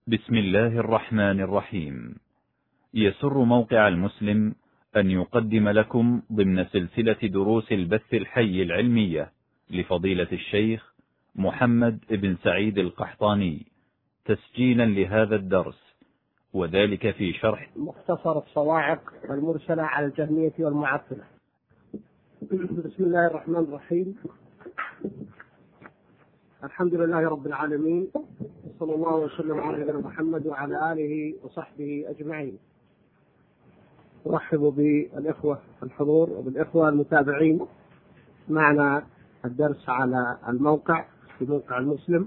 بسم الله الرحمن الرحيم. يسر موقع المسلم أن يقدم لكم ضمن سلسلة دروس البث الحي العلمية لفضيلة الشيخ محمد بن سعيد القحطاني تسجيلا لهذا الدرس، وذلك في شرح مختصر الصواعق المرسلة على الجهمية والمعطلة. بسم الله الرحمن الرحيم. الحمد لله رب العالمين، صلى الله وسلم على نبينا محمد وعلى آله وصحبه أجمعين. أرحب بالإخوة الحضور وبالإخوة المتابعين معنا الدرس على الموقع في موقع المسلم.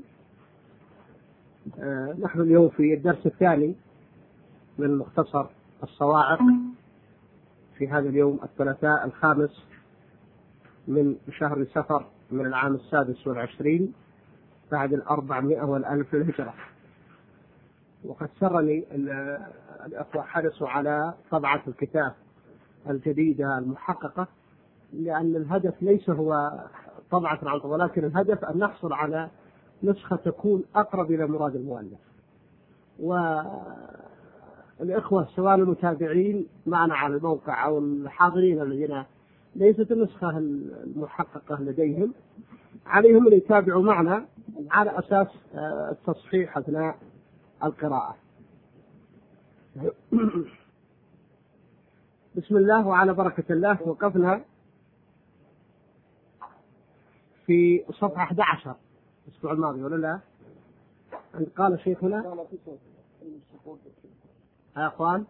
نحن اليوم في الدرس الثاني من مختصر الصواعق في هذا اليوم الثلاثاء 5 من شهر سفر من العام 26 بعد 400 والألف للهجرة. وقد سرني الأخوة حرصوا على طبعة الكتاب الجديدة المحققة، لأن الهدف ليس هو طبعة العرض، ولكن الهدف أن نحصل على نسخة تكون أقرب إلى مراد المؤلف. والإخوة سواء المتابعين معنا على الموقع أو الحاضرين الذين ليست النسخة المحققة لديهم، عليهم أن يتابعوا معنا على أساس التصحيح أثناء القراءة. بسم الله وعلى بركة الله. وقفنا في صفحة 11 الأسبوع الماضي ولا لا؟ أن قال شيخنا يا أخوان،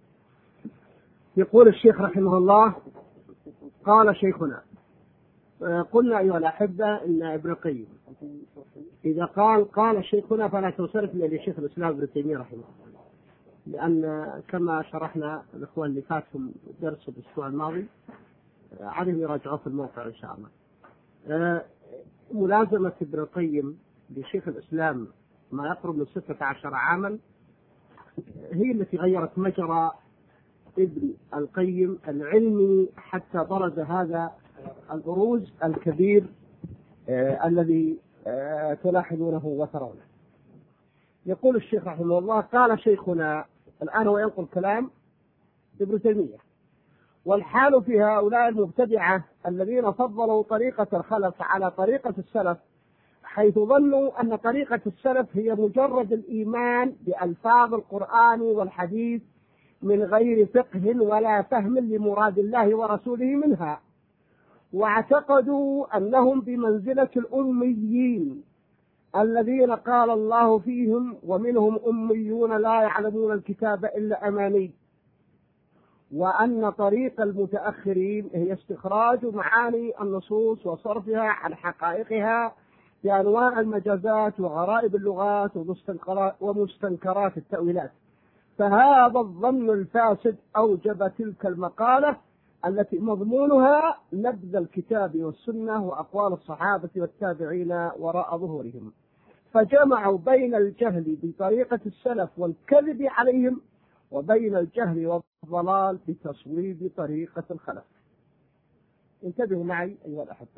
يقول الشيخ رحمه الله: قال شيخنا. قلنا أيها الأحبة إن ابن القيم إذا قال شيخنا فلا تنصرف إلى شيخ الإسلام ابن تيمية رحمه الله، لأن كما شرحنا الإخوان اللي فاتهم درس الأسبوع الماضي عليهم يراجعوه في الموقع إن شاء الله. ملازمة ابن القيم لشيخ الإسلام ما يقرب من 16 عاما هي التي غيرت مجرى ابن القيم العلمي حتى برز هذا البروز الكبير الذي تلاحظونه وترونه. يقول الشيخ رحمه الله: قال شيخنا. الآن هو ينقل كلام ابن تيمية، والحال في هؤلاء المبتدعة الذين فضلوا طريقة الخلف على طريقة السلف، حيث ظنوا أن طريقة السلف هي مجرد الإيمان بألفاظ القرآن والحديث من غير فقه ولا فهم لمراد الله ورسوله منها، واعتقدوا أنهم بمنزلة الأميين الذين قال الله فيهم: ومنهم أميون لا يعلمون الكتاب إلا أماني، وأن طريق المتأخرين هي استخراج معاني النصوص وصرفها عن حقائقها بأنواع المجازات وغرائب اللغات ومستنكرات التأويلات. فهذا الظن الفاسد أوجب تلك المقالة التي مضمونها نبذ الكتاب والسنة وأقوال الصحابة والتابعين وراء ظهورهم، فجمعوا بين الجهل بطريقة السلف والكذب عليهم وبين الجهل والضلال بتصويب طريقة الخلف. انتبهوا معي أيها الأحبة،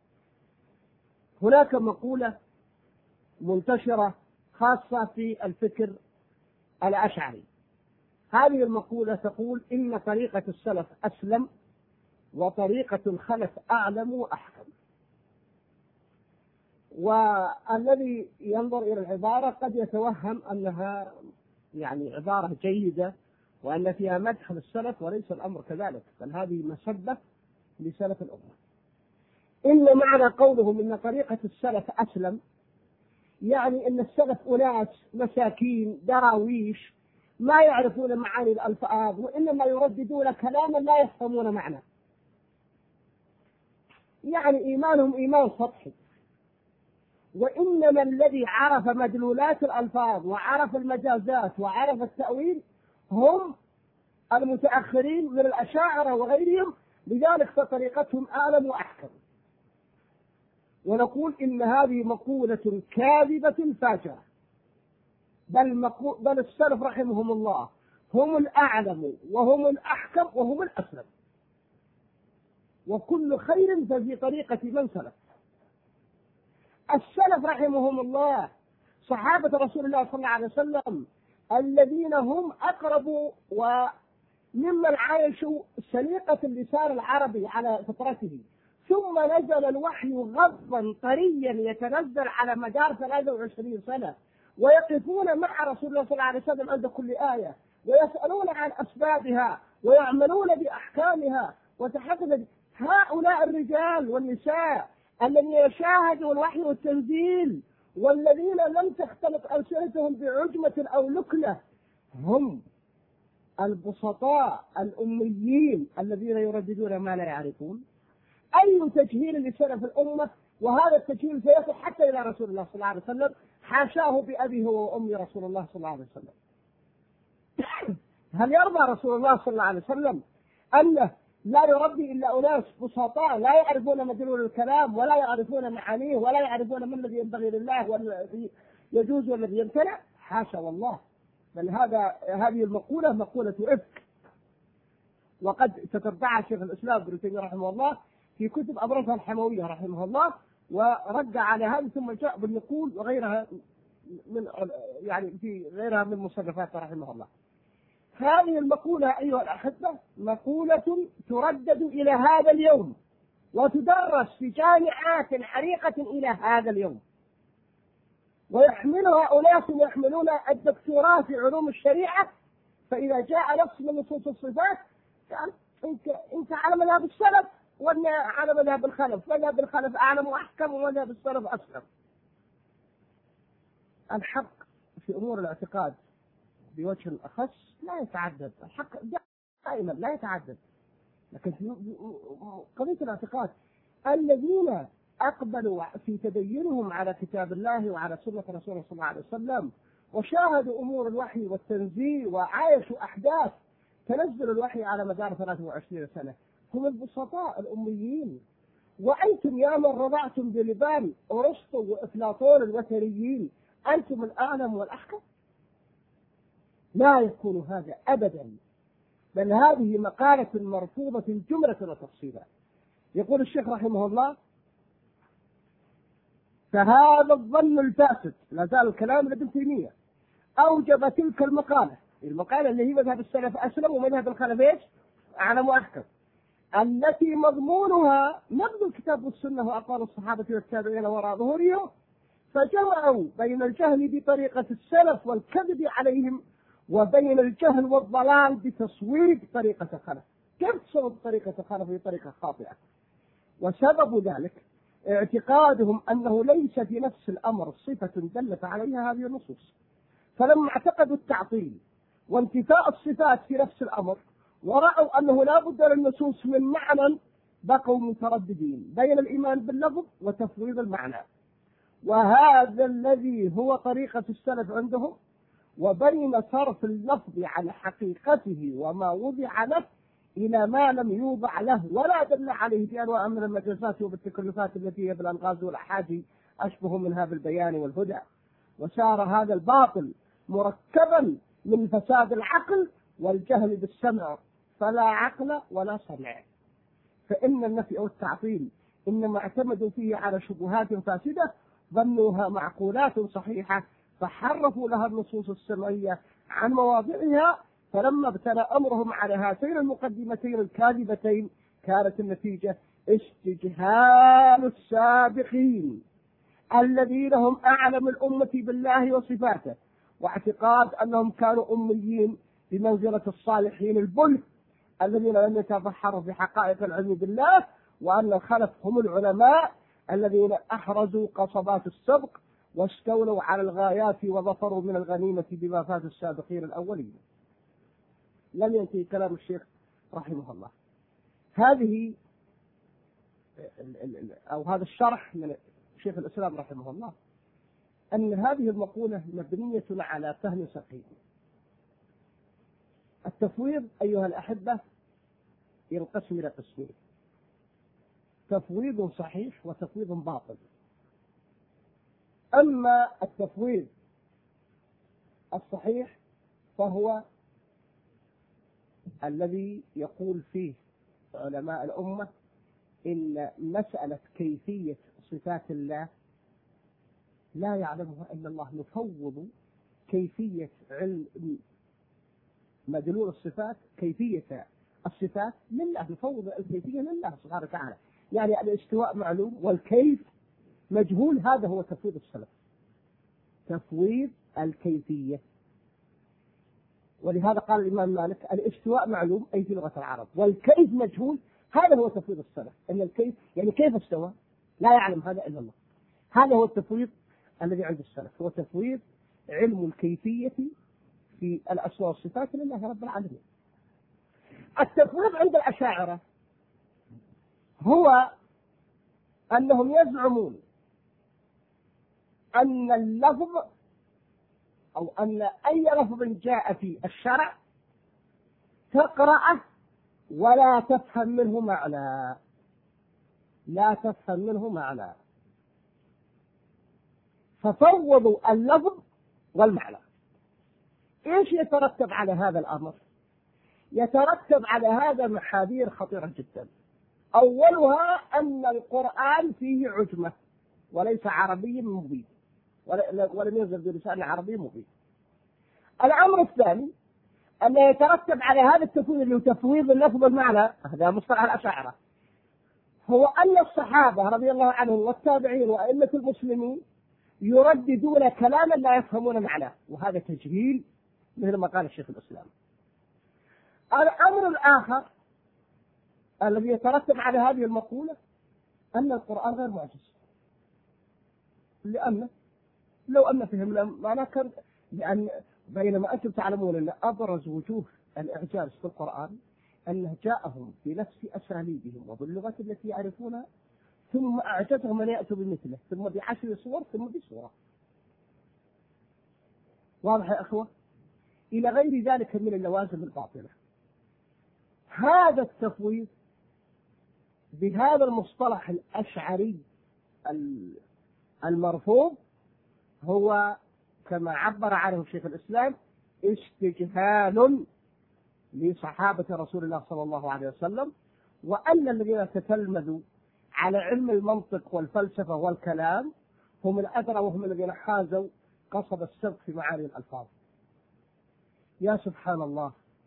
هناك مقولة منتشرة خاصة في الفكر الأشعري. هذه المقولة تقول إن طريقة السلف أسلم وطريقة الخلف أعلم وأحكم. والذي ينظر إلى العبارة قد يتوهم أنها يعني عبارة جيدة وأن فيها مدح للسلف، وليس الأمر كذلك، بل هذه مسبة لسلف الأمة. إن معنى قولهم إن طريقة السلف أسلم يعني أن السلف أناس مساكين دراويش ما يعرفون معاني الألفاظ، وإنما يرددون كلاما لا يفهمون معناه، يعني إيمانهم إيمان سطحي. وإنما الذي عرف مدلولات الألفاظ وعرف المجازات وعرف التأويل هم المتأخرين من الأشاعرة وغيرهم، لذلك فطريقتهم أعلم وأحكم. ونقول إن هذه مقولة كاذبة فاجرة، بل السلف رحمهم الله هم الأعلم وهم الأحكم وهم الأسلم، وكل خير ففي طريقة من سلف. السلف رحمهم الله صحابة رسول الله صلى الله عليه وسلم الذين هم أقرب وممن عايشوا سليقة اللسان العربي على فطرته، ثم نزل الوحي غضا طريا يتنزل على مدار 23 سنة، ويقفون مع رسول الله صلى الله عليه وسلم عند كل آية، ويسألون عن أسبابها ويعملون بأحكامها وتحدث. هؤلاء الرجال والنساء الذين يشاهدوا الوحي والتنزيل والذين لم تختلط ألسنتهم بعجمة أو لكنة هم البسطاء الأميين الذين يرددون ما لا يعرفون. أي تجهيل لسلف الأمة، وهذا التجهيل سيصل حتى إلى رسول الله صلى الله عليه وسلم، حاشاه بأبيه وأمي رسول الله صلى الله عليه وسلم. هل يرضى رسول الله صلى الله عليه وسلم أنه لا يربي إلا أناس بسطاء لا يعرفون مدلول الكلام ولا يعرفون معانيه ولا يعرفون ما الذي ينبغي لله والذي يجوز والذي يمتنع؟ حاشا والله، بل هذه المقولة مقولة إفك، وقد تتبعها شيخ الإسلام ابن تيمية رحمه الله في كتب أبرزها الحموية رحمه الله، ورد على هذا ثم جاء بالنقول وغيرها من في غيرها من مصنفاته رحمه الله. هذه المقولة أيها الأحبة مقولة تردد إلى هذا اليوم وتدرس في جامعات عريقة إلى هذا اليوم، ويحملها أناس يحملون الدكتوراه في علوم الشريعة، فإذا جاء نص من نصوص الصفات قال أنت على مذهب السلف وأنا على مذهب الخلف، مذهب الخلف أعلم وأحكم ومذهب السلف أسلم. الحق في أمور الاعتقاد بوجه الأخص لا يتعدد، الحق دائما لا يتعدد، لكن في قضية الاعتقاد الذين أقبلوا في تدينهم على كتاب الله وعلى سنة رسوله صلى الله عليه وسلم وشاهدوا أمور الوحي والتنزيل وعايشوا أحداث تنزل الوحي على مدار 23 سنة هم البسطاء الأميين. وأنتم يا من رضعتم بلبان أرسطو وأفلاطون الوثنيين أنتم الأعلم والأحكم؟ لا يكون هذا أبدا، بل هذه مقالة مرفوضة جملة وتفصيلا. يقول الشيخ رحمه الله: فهذا الظن الفاسد، لا زال الكلام لابن تيمية، أوجب تلك المقالة اللي هي مذهب السلف أسلم ومذهب الخلف إيش؟ أعلم وأحكم، التي مضمونها نقد الكتاب والسنة وأقوال الصحابة والتابعين وراء ظهورهم، فجمعوا بين الجهل بطريقة السلف والكذب عليهم وبين الجهل والضلال بتصوير طريقة الخلف. كيف تصور طريقة الخلف بطريقة خاطئة؟ وسبب ذلك اعتقادهم أنه ليس في نفس الأمر صفة دلت عليها هذه النصوص، فلما اعتقدوا التعطيل وانتفاء الصفات في نفس الأمر ورأوا أنه لا بد للنصوص من معنى، بقوا مترددين بين الإيمان باللفظ وتفويض المعنى، وهذا الذي هو طريقة السلف عندهم، وبين صرف اللفظ عن حقيقته وما وضع له إلى ما لم يوضع له ولا دل عليه بأنواع من المجازات وبالتكلفات التي هي بالألغاز والأحادي أشبه منها بالبيان والهدى. وصار هذا الباطل مركبا من فساد العقل والجهل بالسمع، فلا عقل ولا سمع. فإن النفي أو التعطيل إنما اعتمدوا فيه على شبهات فاسدة ظنوها معقولات صحيحة، فحرفوا لها النصوص السمعية عن مواضعها، فلما ابتلى أمرهم على هاتين المقدمتين الكاذبتين كانت النتيجة استجهال السابقين الذين هم أعلم الأمة بالله وصفاته، واعتقاد أنهم كانوا أميين بمنزلة الصالحين البلد الذين لم يتبحروا في حقائق العلم بالله، وأن الخلف هم العلماء الذين أحرزوا قصبات السبق واستولوا على الغايات وظفروا من الغنيمة بما فات السابقين الأولين. لم ينتهي كلام الشيخ رحمه الله. هذه أو هذا الشرح من شيخ الإسلام رحمه الله أن هذه المقولة مبنية على فهم سقيم. التفويض أيها الأحبة ينقسم إلى قسمين: تفويض صحيح وتفويض باطل. أما التفويض الصحيح فهو الذي يقول فيه علماء الأمة إن مسألة كيفية صفات الله لا يعلمها إلا الله. نفوض كيفية علم مدلول الصفات، كيفية الصفات لله، نفوض الكيفية لله سبحانه وتعالى. يعني الاستواء معلوم والكيف مجهول، هذا هو تفويض السلف، تفويض الكيفية. ولهذا قال الإمام مالك الاستواء معلوم أي في لغة العرب، والكيف مجهول، هذا هو تفويض السلف. أن الكيف يعني كيف استوى لا يعلم هذا إلا الله. هذا هو التفويض الذي عند السلف، هو تفويض علم الكيفية في الأسماء والصفات لله رب العالمين. التفويض عند الأشاعرة هو أنهم يزعمون أن اللفظ أو أن أي لفظ جاء في الشرع تقرأه ولا تفهم منه معنى، لا تفهم منه معنى، ففوضوا اللفظ والمعنى. إيش يترتب على هذا الأمر؟ يترتب على هذا محاذير خطيرة جدا. أولها أن القرآن فيه عجمة وليس عربي مبين، ولم ينزل بلسان عربي مبين. الأمر الثاني أن يترتب على هذا التفويض اللي هو تفويض اللفظ والمعنى، هذا مصطلح الأشاعرة، هو أن الصحابة رضي الله عنهم والتابعين وأئمة المسلمين يرددون كلاما لا يفهمون معناه، وهذا تجهيل مثل ما قال الشيخ الإسلام. الأمر الآخر الذي يترتب على هذه المقولة أن القرآن غير معجز، لأن لو أن فهمنا معناه كان، لأن بينما أنتم تعلمون أن أبرز وجوه الإعجاز في القرآن أنه جاءهم بنفس أساليبهم وباللغة التي يعرفونها، ثم أعجزهم أن يأتوا بمثله، ثم ب10 صور، ثم بسورة. واضح يا أخوة؟ إلى غير ذلك من اللوازم الباطلة. هذا التفويض بهذا المصطلح الأشعري المرفوض هو كما عبر عنه شيخ الإسلام استجهال لصحابة رسول الله صلى الله عليه وسلم، وأن الذين تتلمذوا على علم المنطق والفلسفة والكلام هم الأدرى، وهم الذين حازوا قصب السبق في معاني الألفاظ. يا سبحان الله.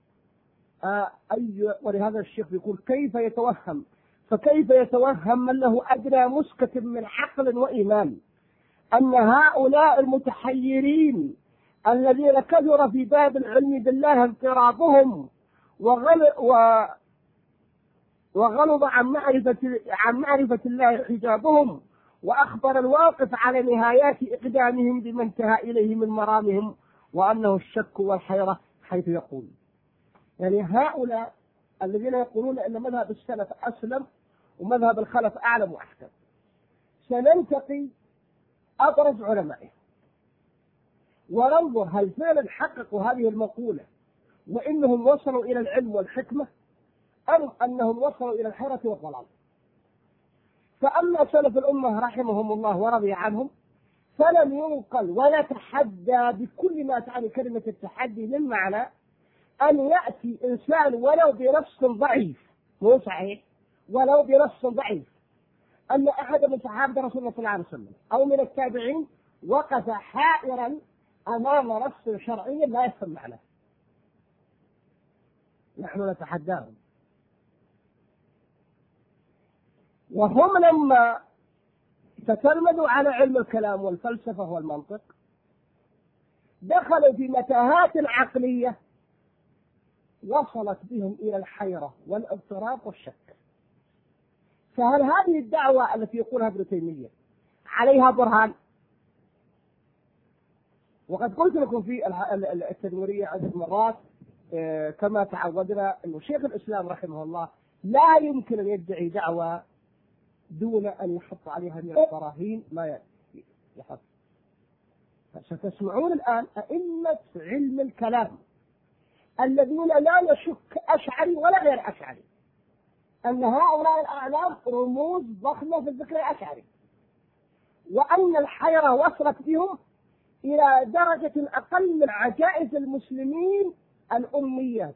ولهذا الشيخ يقول كيف يتوهم، فكيف يتوهم من له أدنى مسكة من عقل وإيمان أن هؤلاء المتحيرين الذين كثر في باب العلم بالله انقراضهم وغلظ عن معرفة الله حجابهم، وأخبر الواقف على نهايات إقدامهم بما انتهى إليه من مرامهم، وأنه الشك والحيرة، حيث يقول يعني هؤلاء الذين يقولون أن مذهب السلف أسلم ومذهب الخلف أعلم وأحكم، سننتقي أبرز علمائه وننظر هل فعلا حققوا هذه المقولة وإنهم وصلوا إلى العلم والحكمة، أم أنهم وصلوا إلى الحيرة والضلال. فأما سلف الأمة رحمهم الله ورضي عنهم فلم ينقل ولا تحدى بكل ما تعني كلمة التحدي من معنى أن يأتي إنسان ولو بنص ضعيف، مو صحيح، ولو بنص ضعيف، أن أحد من صحابة رسول الله صلى الله عليه وسلم أو من التابعين وقف حائرا أمام نص شرعي لا يفهم معناه، نحن نتحداهم. وهم لما تتلمذوا على علم الكلام والفلسفة والمنطق دخلوا في متاهات عقلية وصلت بهم إلى الحيرة والاضطراب والشك. فهل هذه الدعوة التي يقولها ابن تيمية عليها برهان؟ وقد قلت لكم في التدمرية عدة مرات كما تعودنا أن شيخ الإسلام رحمه الله لا يمكن أن يدعي دعوة دون أن يحط عليها من البراهين ما يحط. ستسمعون الآن أئمة علم الكلام الذين لا يشك أشعري ولا غير أشعري أن هؤلاء الأعلام رموز ضخمة في الذكر الأشعري، وأن الحيرة وصلت بهم إلى درجة أقل من عجائز المسلمين الأميات.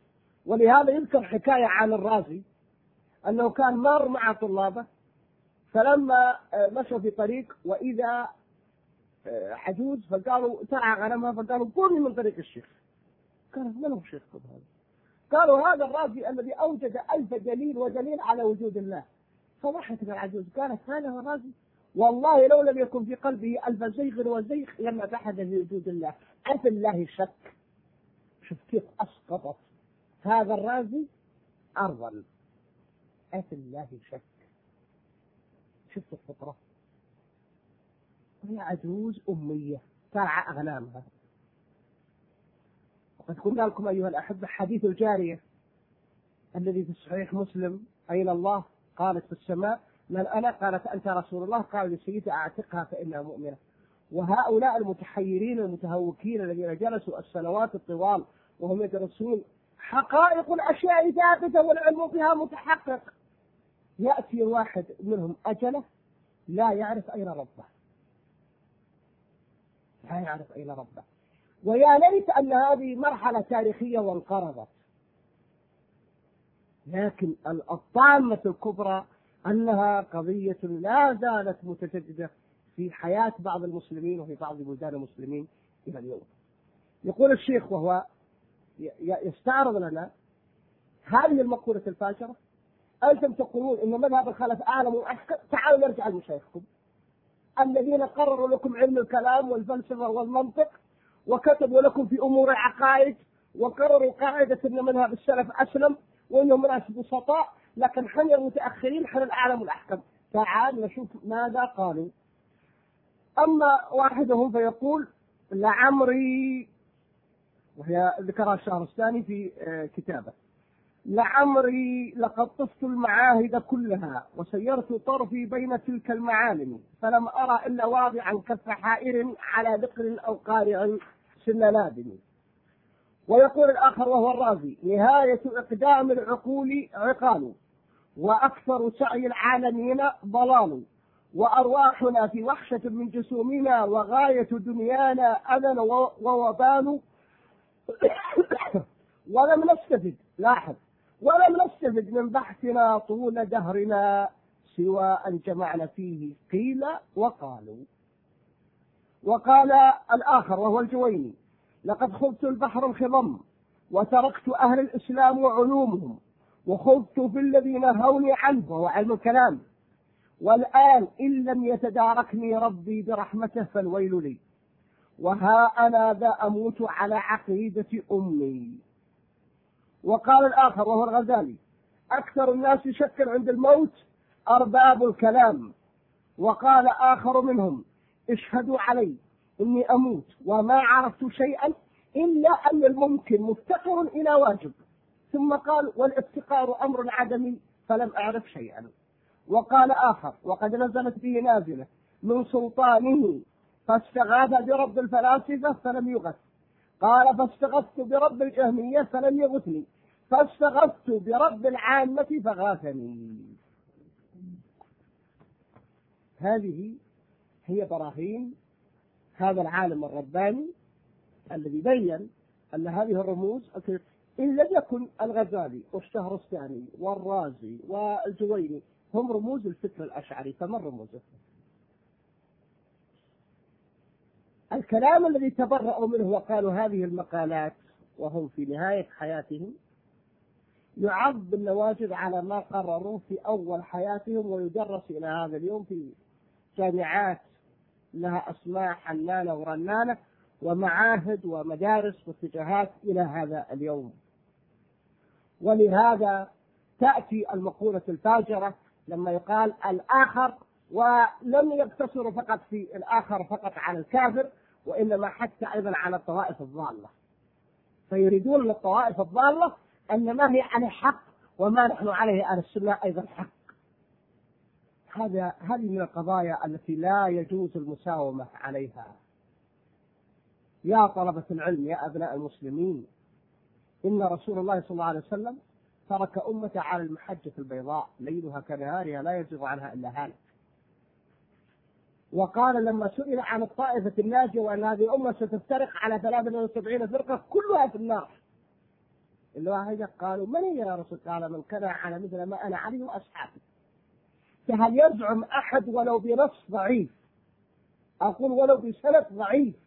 ولهذا يذكر حكاية عن الرازي أنه كان مار مع طلابه فلما مشوا في طريق وإذا حجوز فقالوا ترعى غنمها، فقالوا قومي من طريق الشيخ. قالت من هو شيخكم هذا؟ قالوا هذا الراجل الذي أوجد 1000 دليل ودليل على وجود الله. فضحكت العجوز قالت هذا هو الراجل، والله لو لم يكن في قلبه 1000 زيغ وزيغ لما بحث في وجود الله. أفي الله شك. شوف كيف أسقطت هذا الرازي أرضا. أفي الله شك. شفت الفطرة؟ هي عجوز أمية ترعى أغنامها. وقد قلنا لكم أيها الأحبة حديث الجارية الذي في صحيح مسلم أين الله؟ قالت في السماء. من أنا؟ قالت أنت رسول الله. قال لسيدي أعتقها فإنها مؤمنة. وهؤلاء المتحيرين المتهوكين الذين جلسوا السنوات الطوال وهم يدرسون حقائق الأشياء ثابتة والعلم بها متحقق، يأتي واحد منهم أجله لا يعرف أين ربه، لا يعرف أين ربه. ويا ليت أن هذه مرحلة تاريخية وانقرضت. لكن الطامة الكبرى أنها قضية لا زالت متجددة في حياة بعض المسلمين وفي بعض بلدان المسلمين إلى اليوم. يقول الشيخ وهو يستعرض لنا هذه المقولة الفاجرة: أنتم تقولون إن مذهب الخلف أعلم وأحكم، تعالوا نرجع لمشايخكم الذين قرروا لكم علم الكلام والفلسفة والمنطق وكتبوا لكم في أمور العقائد وقرروا قاعدة أن مذهب السلف أسلم وإنهم ناس بسطاء، لكن حن المتأخرين حن الأعلم والأحكم. تعال نشوف ماذا قالوا. أما واحدهم فيقول: لعمري، وهي ذكرها الشهرستاني في كتابه: لعمري لقد طفت المعاهد كلها وسيرت طرفي بين تلك المعالم فلم أرى إلا واضعا كف حائر على ذقر أو قارع سن نادم. ويقول الآخر وهو الرازي: نهاية إقدام العقول عقال وأكثر سعي العالمين ضلال وأرواحنا في وحشة من جسومنا وغاية دنيانا أذى ووبال ولم نستفد، لاحظ، ولم نستفد من بحثنا طول دهرنا سوى أن جمعنا فيه قيل وقالوا. وقال الآخر وهو الجويني: لقد خضت البحر الخضم وتركت أهل الإسلام وعلومهم وخضت في الذي نهوني عنه وهو علم الكلام، والآن إن لم يتداركني ربي برحمته فالويل لي، وها أنا ذا أموت على عقيدة أمي. وقال الآخر وهو الغزالي: أكثر الناس شكا عند الموت أرباب الكلام. وقال آخر منهم: اشهدوا علي إني أموت وما عرفت شيئا إلا أن الممكن مفتقر إلى واجب. ثم قال: والافتقار أمر عدمي فلم أعرف شيئا. وقال آخر: وقد نزلت به نازلة من سلطانه فاستغاث برب الفلاسفة فلم يغث. قال: فاستغثت برب الجهمية فلم يغثني، فاستغثت برب العامة فغاثني. هذه هي براهين هذا العالم الرباني الذي بين أن هذه الرموز إن لم يكن الغزالي والشهرستاني والرازي والجويني هم رموز الفكر الأشعري، فمن رموزه؟ الكلام الذي تبرأوا منه وقالوا هذه المقالات وهم في نهاية حياتهم يعض بالنواجذ على ما قرروا في أول حياتهم، ويدرس إلى هذا اليوم في جامعات لها أسماء حنانة ورنانة ومعاهد ومدارس واتجاهات إلى هذا اليوم. ولهذا تأتي المقولة الفاجرة لما يقال الآخر، ولم يقتصروا فقط في الآخر فقط على الكافر، وإنما حتى أيضا على الطوائف الضالة، فيريدون للطوائف الضالة أن ما هي على حق وما نحن عليه أهل السنة أيضا حق. هذه من القضايا التي لا يجوز المساومة عليها. يا طلبة العلم، يا أبناء المسلمين، إن رسول الله صلى الله عليه وسلم ترك أمة على المحجة البيضاء ليلها كنهارها لا يزيغ عنها إلا هالك. وقال لما سئل عن الطائفة الناجية وأن هذه الأمة ستفترق على 73 فرقة كلها في النار، الواحدة قالوا: من هي يا رسول الله؟ قال: من كان على مثل ما أنا عليه وأصحابي. فهل يزعم أحد ولو بنص ضعيف، أقول ولو بسند ضعيف،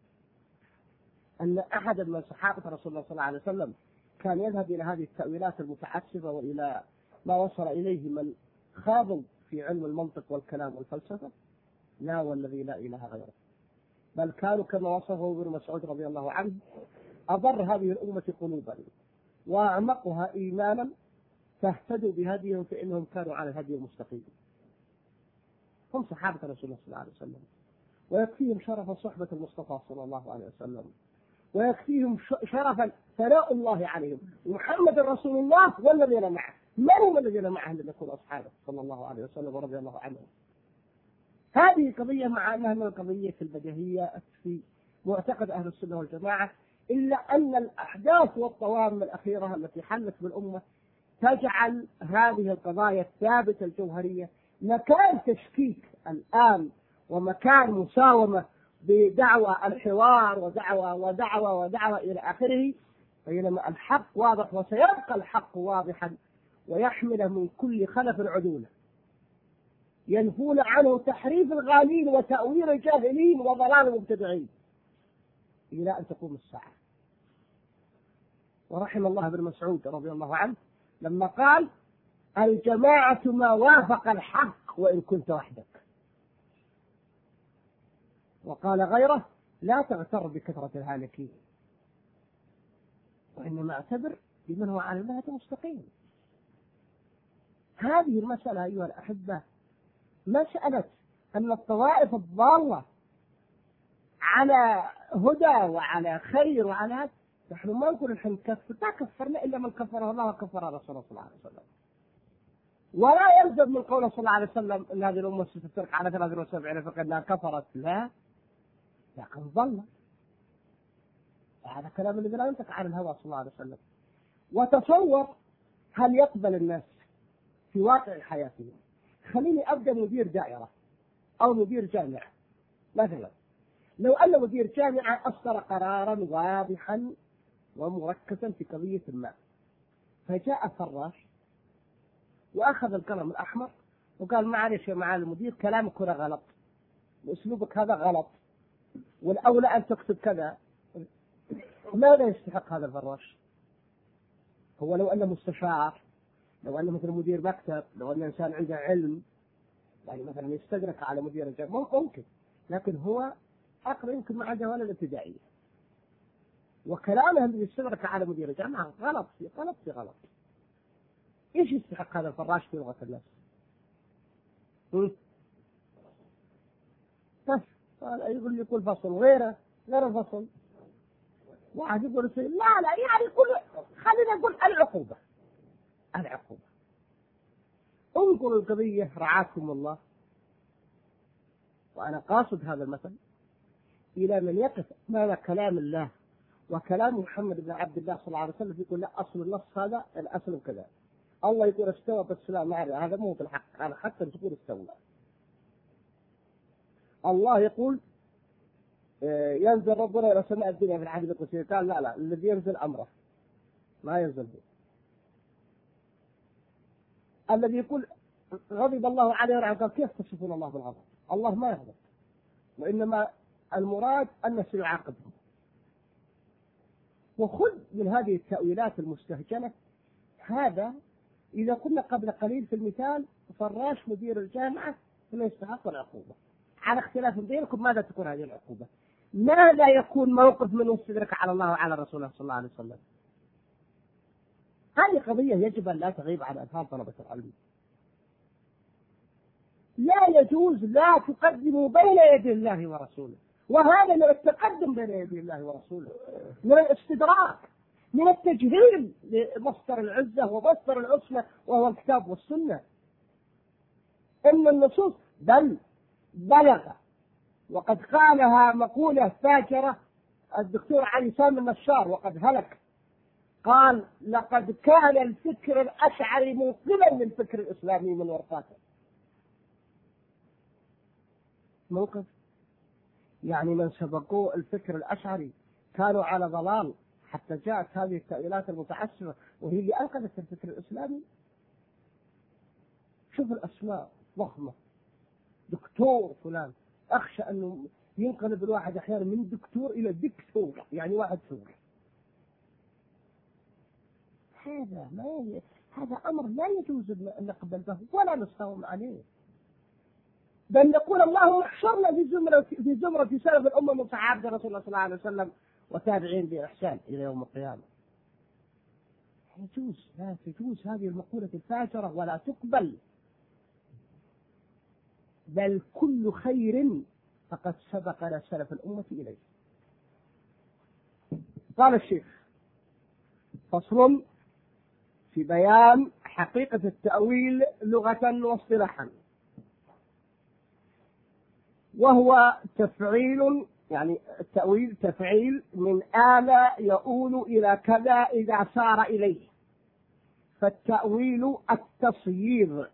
أن أحد من صحابة رسول الله صلى الله عليه وسلم كان يذهب إلى هذه التأويلات المتعسفة وإلى ما وصل إليه من خاضوا في علم المنطق والكلام والفلسفة؟ لا والذي لا إله غيره، بل كانوا كما وصفه ابن مسعود رضي الله عنه أضر هذه الأمة قلوبا وأعمقها إيمانا، فاهتدوا بهديهم فإنهم كانوا على الهدي المستقيم. هم صحابة رسول الله صلى الله عليه وسلم، ويكفيهم شرف صحبة المصطفى صلى الله عليه وسلم، ويكفيهم شرفا ثناء الله عليهم. محمد رسول الله والذين معه، من هم الذين معه الذين يكونوا أصحابه صلى الله عليه وسلم ورضي الله عنهم؟ هذه قضية مع أنها من القضية البديهية في معتقد أهل السنة والجماعة، إلا أن الأحداث والطوارئ الأخيرة التي حلت بالأمة تجعل هذه القضايا الثابتة الجوهرية مكان تشكيك الآن، ومكان مساومة بدعوى الحوار ودعوى إلى آخره، بينما الحق واضح وسيبقى الحق واضحا ويحمل من كل خلف عدولة ينفون عنه تحريف الغالين وتأويل الجاهلين وضلال المبتدعين إلى أن تقوم الساعة. ورحم الله ابن مسعود رضي الله عنه لما قال: الجماعة ما وافق الحق وإن كنت وحدك. وقال غيره: لا تغتر بكثرة الهالكين، وإنما اعتبر بمن هو على المنهج المستقيم. هذه المسألة أيها الأحبة مسألة أن الطوائف الضالة على هدى وعلى خير وعلى هذا، نحن ما نقول نحن نكفر، ما كفرنا إلا من كفره الله وكفر رسوله صلى الله عليه وسلم. ولا يلزم من قوله صلى الله عليه وسلم أن هذه الأمة ستفترق على 73 فقد كفرت، لا، لكن ضل. هذا كلام الذي لا ينطق عن الهوى صلى الله عليه وسلم. وتصور هل يقبل الناس في واقع حياتهم. خليني أبدأ مدير دائرة أو مدير جامعة مثلا، لو أن مدير جامعة أصدر قرارا واضحا ومركزا في قضية ما، فجاء فراش وأخذ القلم الأحمر وقال: معلش يا معالي المدير، كلامك هنا غلط، وأسلوبك هذا غلط، والأولى أن تكتب كذا. ماذا يستحق هذا الفراش؟ هو لو أنه مستشار، لو أنه مثل مدير مكتب، لو أن إنسان عنده علم، يعني مثلا يستدرك على مدير الجامعة ممكن، لكن هو أقرأ يمكن مع جوال الابتدائية، وكلامه الذي يستدرك على مدير الجامعة غلط في غلط في غلط. إيش يستحق هذا الفراش في لغة الناس؟ بس يقول يقول فصل غير الفصل، واحد يقول لا يعني خلينا نقول العقوبة. انظروا القضية رعاكم الله، وأنا قاصد هذا المثل إلى من يقف مع كلام الله وكلام محمد بن عبد الله صلى الله عليه وسلم، يقول لا، أصل النص هذا، الأصل كذا. الله يقول استوى بس لا معرفة، هذا مو في الحق، أنا حتى تقول استوى. الله يقول ينزل ربنا إلى سماء الدنيا في الحديث القدسي، قال لا الذي ينزل أمره ما ينزل به. الذي يقول غضب الله عليه ورعاه، قال كيف تصفون الله بالغضب؟ الله ما يغضب، وإنما المراد أنه سيعاقبهم. وخذ من هذه التأويلات المستهجنة هذا. إذا كنا قبل قليل في المثال فراش مدير الجامعة لا يستحق العقوبة، على اختلاف بينكم ماذا تكون هذه العقوبة؟ ماذا يكون موقف من يستدرك على الله وعلى رسوله صلى الله عليه وسلم؟ هذه قضية يجب أن لا تغيب عن أذهان طلبة العلم. لا يجوز، لا تقدموا بين يدي الله ورسوله، وهذا من التقدم بين يدي الله ورسوله، من الاستدراك، من التجهيل لمصدر العزة ومصدر العصمة وهو الكتاب والسنة. إن النصوص بل بلغ، وقد قالها مقولة فاجرة الدكتور علي سامي النشار وقد هلك، قال: لقد كان الفكر الأشعري منقذا للفكر الإسلامي من ورطاته. موقف يعني من سبقوا الفكر الأشعري كانوا على ضلال، حتى جاءت هذه التأويلات المتعسفة وهي اللي أنقذت الفكر الإسلامي. شوف الأسماء ضخمة، دكتور فلان، أخشى أنه ينقلب الواحد أحيانا من دكتور إلى دكتور، يعني واحد ثور. هذا أمر لا يجوز أن نقبل به ولا نستوم عليه، بل نقول اللهم احشرنا في زمرة سلف الأمة من صحابة رسول الله صلى الله عليه وسلم وتابعين بإحسان إلى يوم القيامة. لا تجوز هذه المقولة الفاجرة ولا تقبل، بل كل خير فقد سبقنا سلف الأمة إليه. قال الشيخ: فصل في بيان حقيقة التأويل لغة واصطلاحا، وهو تفعيل، يعني التأويل تفعيل من آل يؤول إلى كذا إذا سار إليه، فالتأويل التصيير،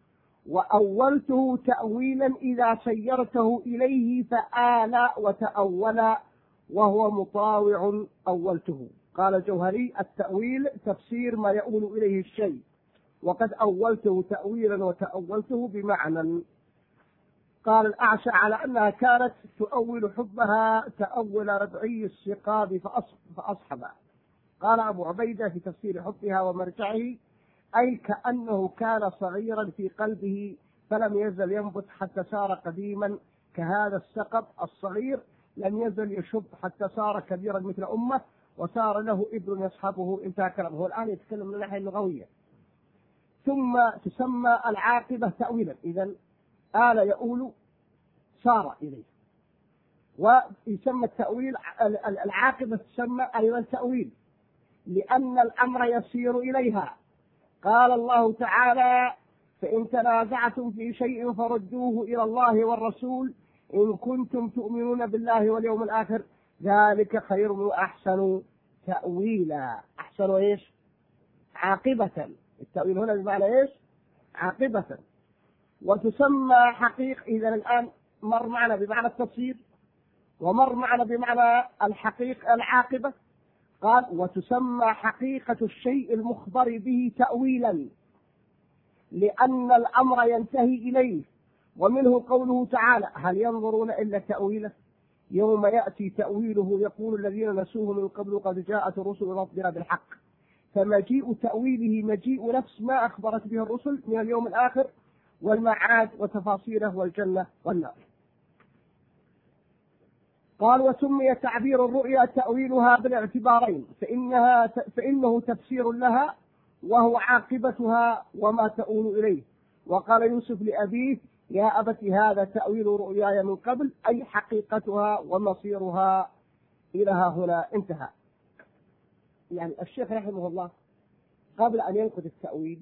وأولته تأويلا إذا سيرته إليه فآل وتأول وهو مطاوع أولته. قال الجوهري: التأويل تفسير ما يؤول إليه الشيء، وقد أولته تأويلا وتأولته بمعنى. قال الأعشى: على أنها كانت تؤول حبها تأول ربعي السقاب فأصحب. قال أبو عبيدة في تفسير حبها ومرجعه: أي كأنه كان صغيرا في قلبه فلم يزل ينبت حتى صار قديما، كهذا السقب الصغير لم يزل يشب حتى صار كبيرا مثل أمه وصار له ابن يصحبه. انتهى كلامه. هو الآن يتكلم من الناحية اللغوية. ثم تسمى العاقبة تأويلا، إذن آل يؤول صار إليه، ويسمى التأويل العاقبة تسمى أيضا تأويل لأن الأمر يسير إليها. قال الله تعالى: فإن تنازعتم في شيء فردوه إلى الله والرسول إن كنتم تؤمنون بالله واليوم الآخر ذلك خير وأحسن تأويلا. أحسن إيش؟ عاقبة. التأويل هنا بمعنى إيش؟ عاقبة. وتسمى حقيقة. إذن الآن مر معنا بمعنى التفسير ومر معنا بمعنى الحقيقة العاقبة. قال: وتسمى حقيقة الشيء المخبر به تأويلا لأن الأمر ينتهي إليه. ومنه قوله تعالى: هل ينظرون إلا تأويله يوم يأتي تأويله يقول الذين نسوه من قبل قد جاءت رسل ربنا بالحق. فمجيء تأويله مجيء نفس ما أخبرت به الرسل من اليوم الآخر والمعاد وتفاصيله والجنة والنار. قال: وسمي تعبير الرؤيا تأويلها بالاعتبارين، فإنه تفسير لها وهو عاقبتها وما تؤول إليه. وقال يوسف لأبيه: يا أبت هذا تأويل رؤياي من قبل، أي حقيقتها ومصيرها إلى هنا. انتهى. يعني الشيخ رحمه الله قبل أن ينقد التأويل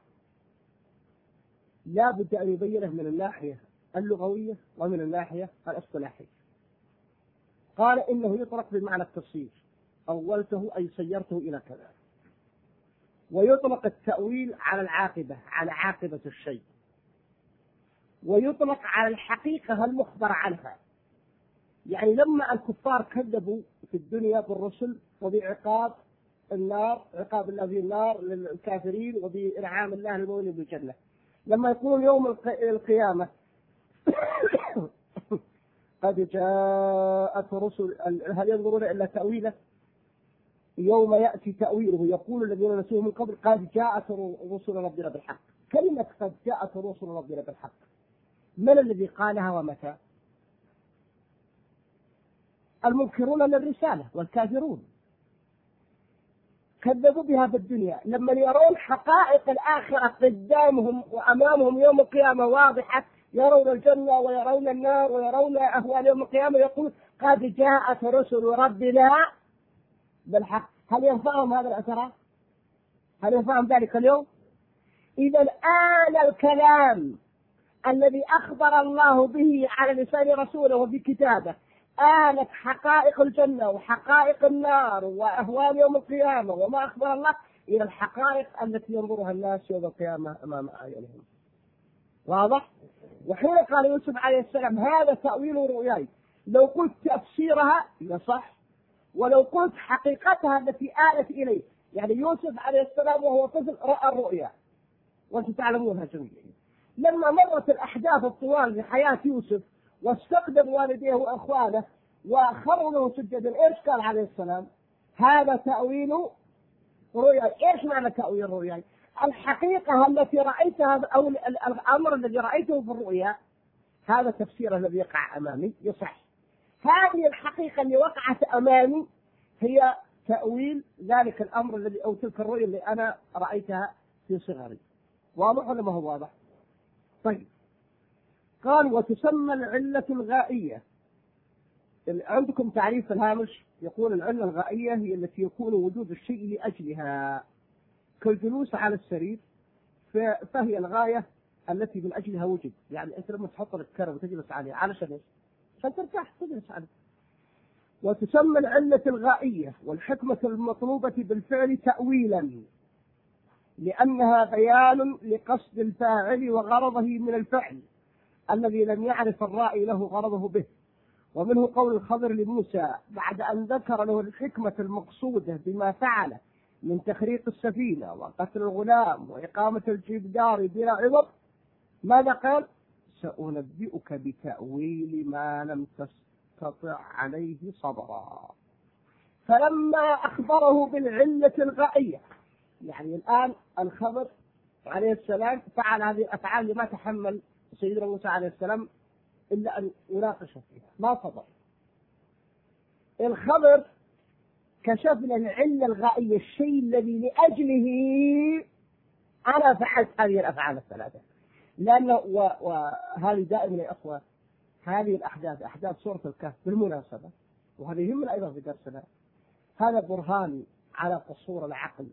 لا بد أن يبينه من الناحية اللغوية ومن الناحية الاصطلاحية. قال: إنه يطلق بمعنى التفسير، أولته أي سيرته إلى كذا. ويطلق التأويل على العاقبة، على عاقبة الشيء. ويطلق على الحقيقة المخبر عنها. يعني لما الكفار كذبوا في الدنيا بالرسل وبعقاب النار، عقاب الله في النار للكافرين وبإنعام الله للمؤمنين بالجنة، لما يقول يوم القيامة قد جاءت رسل هل ينظرون إلا تأويله يوم يأتي تأويله يقول الذين نسوه من قبل قد جاءت رسل ربنا بالحق. كلمة قد جاءت رسل ربنا بالحق من الذي قالها ومتى؟ المنكرون للرسالة والكافرون كذبوا بها في الدنيا. لما يرون حقائق الآخرة قدامهم وأمامهم يوم القيامة واضحة، يرون الجنة ويرون النار ويرون أهوال يوم القيامة، يقول قد جاءت رسل ربنا بالحق. هل ينفعهم هذا الأثر؟ هل ينفعهم ذلك اليوم؟ إذا الآن الكلام الذي أخبر الله به على لسان رسوله وفي كتابه آلت حقائق الجنة وحقائق النار وأهوال يوم القيامة وما أخبر الله إلى الحقائق التي ينظرها الناس يوم القيامة أمام أعينهم. واضح؟ وحين قال يوسف عليه السلام هذا تأويل رؤياي، لو قلت تفسيرها يصح، ولو قلت حقيقتها التي آلت إليه، يعني يوسف عليه السلام وهو طفل رأى الرؤيا وأنتم تعلمونها جميعا. لما مرت الأحداث الطوال في حياة يوسف واستقدم والديه وأخوانه وخروا له سجدا، إيش قال عليه السلام؟ هذا تأويل رؤياي. إيش معنى تأويل رؤياي؟ الحقيقة التي رأيتها أو الأمر الذي رأيته في الرؤيا هذا تفسير الذي يقع أمامي يصح. هذه الحقيقة اللي وقعت أمامي هي تأويل ذلك الأمر الذي أو تلك الرؤيا اللي أنا رأيتها في صغري. واضح ولا ما هو واضح؟ طيب، قال وتسمى العلة الغائية. عندكم تعريف في الهامش يقول العلة الغائية هي التي يكون وجود الشيء لأجلها، كالجلوس على السرير، فهي الغاية التي من أجلها وجد. يعني أنت لما تحط لك كرب وتجلس عليه علشان إيش؟ عشان ترتاح تجلس عليه. وتسمى العلة الغائية والحكمة المطلوبة بالفعل تأويلا، لأنها بيان لقصد الفاعل وغرضه من الفعل الذي لم يعرف الرائي له غرضه به. ومنه قول الخضر لموسى بعد أن ذكر له الحكمة المقصودة بما فعل من تخريق السفينة وقتل الغلام وإقامة الجدار بلا عوض، ماذا قال؟ سأنبئك بتأويل ما لم تستطع عليه صبرا. فلما أخبره بالعلة الغائية، يعني الآن الخضر عليه السلام فعل هذه الأفعال لما تحمل سيدنا موسى عليه السلام إلا أن يناقش فيها، ما صبر. الخضر كشف لنا العلة الغائية، الشيء الذي لأجله أنا فعلت هذه الأفعال الثلاثة. لأنه وهذه دائما يا أخوة هذه الأحداث أحداث سورة الكهف بالمناسبة، وهذا يهمنا أيضا في درسنا، هذا برهان على قصور العقل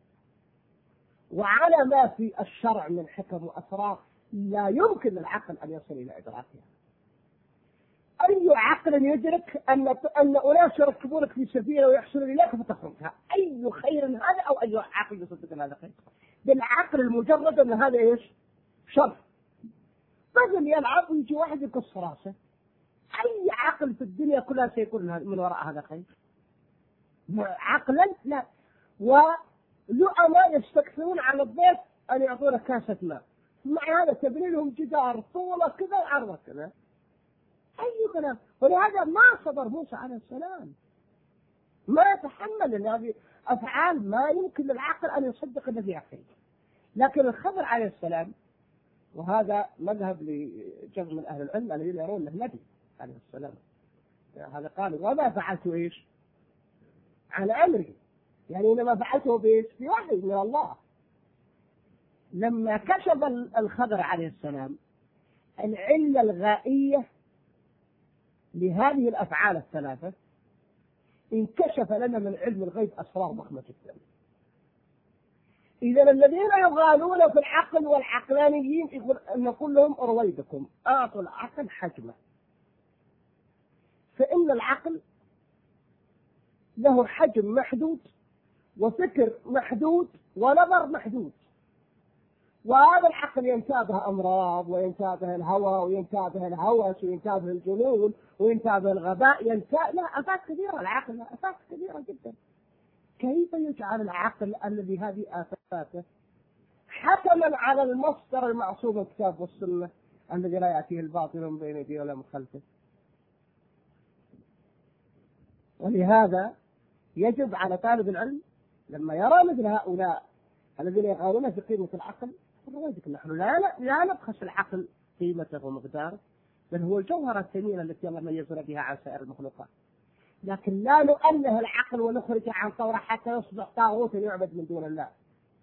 وعلى ما في الشرع من حكم وأسرار لا يمكن للعقل أن يصل إلى إدراكها. أي عقل يدرك أن أناس يركبونك في سفينة ويحصلون إليك فتخرجها؟ أي خير هذا؟ أو أي عقل يصدق أن هذا خير؟ بالعقل المجرد أن هذا إيش؟ شر. بدل يلعب ويجي واحد يقص راسه، أي عقل في الدنيا كلها سيكون من وراء هذا خير؟ عقلا لا. ولؤماء يستكثرون على الضيف أن يعطونا كاسة ماء، مع هذا تبني لهم جدار طوله كذا وعرضه كذا. أي كلام. ولهذا ما صبر موسى عليه السلام، ما تحمل أن هذه أفعال ما يمكن للعقل أن يصدق أن فيها خير. لكن الخضر عليه السلام، وهذا مذهب لجمع من أهل العلم الذين يرون أنه نبي عليه السلام، هذا قالوا وما فعلت إيش على أمري، يعني إنما فعلته بإيش في وحي من الله. لما كشف الخضر عليه السلام العلة الغائية لهذه الأفعال الثلاثة، انكشف لنا من علم الغيب أسرار ضخمة جدا. إذا الذين يغالون في العقل والعقلانيين نقول لهم أرويدكم أعطوا العقل حجمه، فإن العقل له حجم محدود وفكر محدود ونظر محدود، وهذا العقل ينتابه أمراض وينتابه الهوى وينتابه الهوس وينتابه الجنون وينتابه الغباء، لا آفات كثيرة. العقل له آفات كثيرة جدا. كيف يجعل العقل الذي هذه آفاته حكما على المصدر المعصوم الكتاب والسنة الذي لا يأتيه الباطل من بين يديه ولا من خلفه؟ ولهذا يجب على طالب العلم لما يرى مثل هؤلاء الذين يغالون في قيمة العقل، نحن لا نبخس العقل قيمته ومقداره، بل هو الجوهرة الثمينة التي الله ميزنا بها عن سائر المخلوقات. لكن لا نؤله العقل ونخرجه عن طوره حتى يصبح طاغوتا يعبد من دون الله.